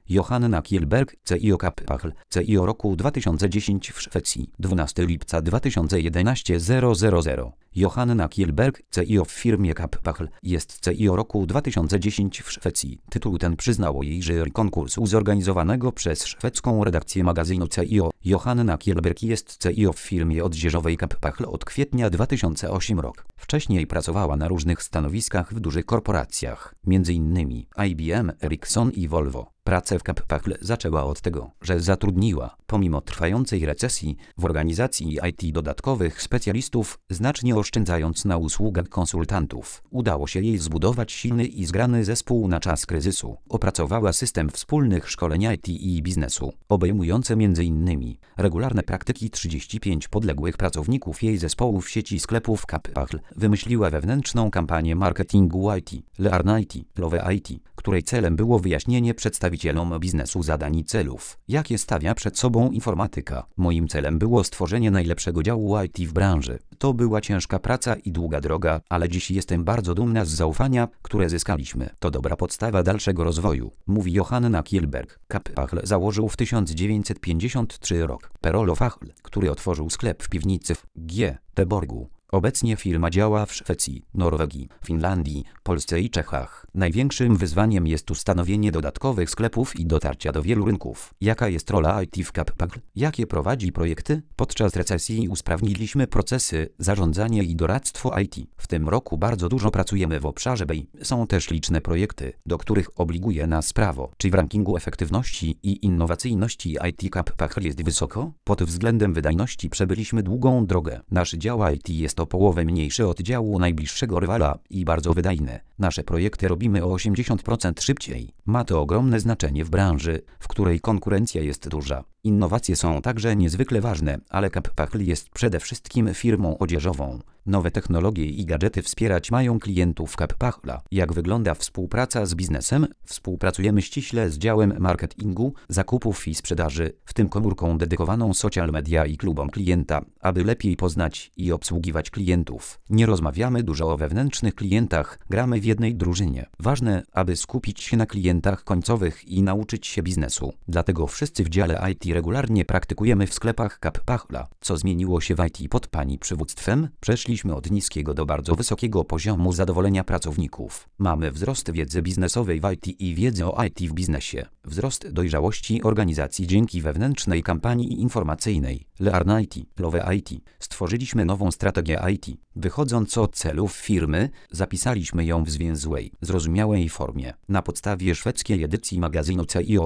Johanna Kielberg, CIO Kappahl, CIO roku 2010 w Szwecji, 12 lipca 2011 000. Johanna Kielberg, CIO w firmie Kappahl, jest CIO roku 2010 w Szwecji. Tytuł ten przyznało jej jury konkursu zorganizowanego przez szwedzką redakcję magazynu CIO. Johanna Kielberg jest CIO w firmie odzieżowej Kappahl od kwietnia 2008 rok. Wcześniej pracowała na różnych stanowiskach w dużych korporacjach, m.in. IBM, Ericsson i Volvo. Pracę w Kappahl zaczęła od tego, że zatrudniła, pomimo trwającej recesji, w organizacji IT dodatkowych specjalistów, znacznie oszczędzając na usługach konsultantów. Udało się jej zbudować silny i zgrany zespół na czas kryzysu. Opracowała system wspólnych szkoleń IT i biznesu, obejmujący m.in. regularne praktyki 35 podległych pracowników jej zespołu w sieci sklepów Kappahl. Wymyśliła wewnętrzną kampanię marketingu IT, Learn IT, Love IT, której celem było wyjaśnienie przedstawicielom biznesu zadań i celów, jakie stawia przed sobą informatyka. Moim celem było stworzenie najlepszego działu IT w branży. To była ciężka praca i długa droga, ale dziś jestem bardzo dumna z zaufania, które zyskaliśmy. To dobra podstawa dalszego rozwoju, mówi Johanna Kielberg. Kappahl założył w 1953 rok Perolo Fachl, który otworzył sklep w piwnicy w Göteborgu. Obecnie firma działa w Szwecji, Norwegii, Finlandii, Polsce i Czechach. Największym wyzwaniem jest ustanowienie dodatkowych sklepów i dotarcia do wielu rynków. Jaka jest rola IT w Kappahl? Jakie prowadzi projekty? Podczas recesji usprawniliśmy procesy, zarządzanie i doradztwo IT. W tym roku bardzo dużo pracujemy w obszarze BI. Są też liczne projekty, do których obliguje nas prawo. Czy w rankingu efektywności i innowacyjności IT Kappahl jest wysoko? Pod względem wydajności przebyliśmy długą drogę. Nasz dział IT jest o połowę mniejszy od działu najbliższego rywala i bardzo wydajny. Nasze projekty robimy o 80% szybciej. Ma to ogromne znaczenie w branży, w której konkurencja jest duża. Innowacje są także niezwykle ważne, ale Kappahl jest przede wszystkim firmą odzieżową. Nowe technologie i gadżety wspierać mają klientów Kappahla. Jak wygląda współpraca z biznesem? Współpracujemy ściśle z działem marketingu, zakupów i sprzedaży, w tym komórką dedykowaną social media i klubom klienta, aby lepiej poznać i obsługiwać klientów. Nie rozmawiamy dużo o wewnętrznych klientach, gramy w jednej drużynie. Ważne, aby skupić się na klientach końcowych i nauczyć się biznesu. Dlatego wszyscy w dziale IT regularnie praktykujemy w sklepach Kappahla. Co zmieniło się w IT pod Pani przywództwem? Przeszliśmy od niskiego do bardzo wysokiego poziomu zadowolenia pracowników. Mamy wzrost wiedzy biznesowej w IT i wiedzy o IT w biznesie. Wzrost dojrzałości organizacji dzięki wewnętrznej kampanii informacyjnej. Learn IT, Love IT. Stworzyliśmy nową strategię IT. Wychodząc od celów firmy, zapisaliśmy ją w zwięzłej, zrozumiałej formie. Na podstawie szwedzkiej edycji magazynu CIO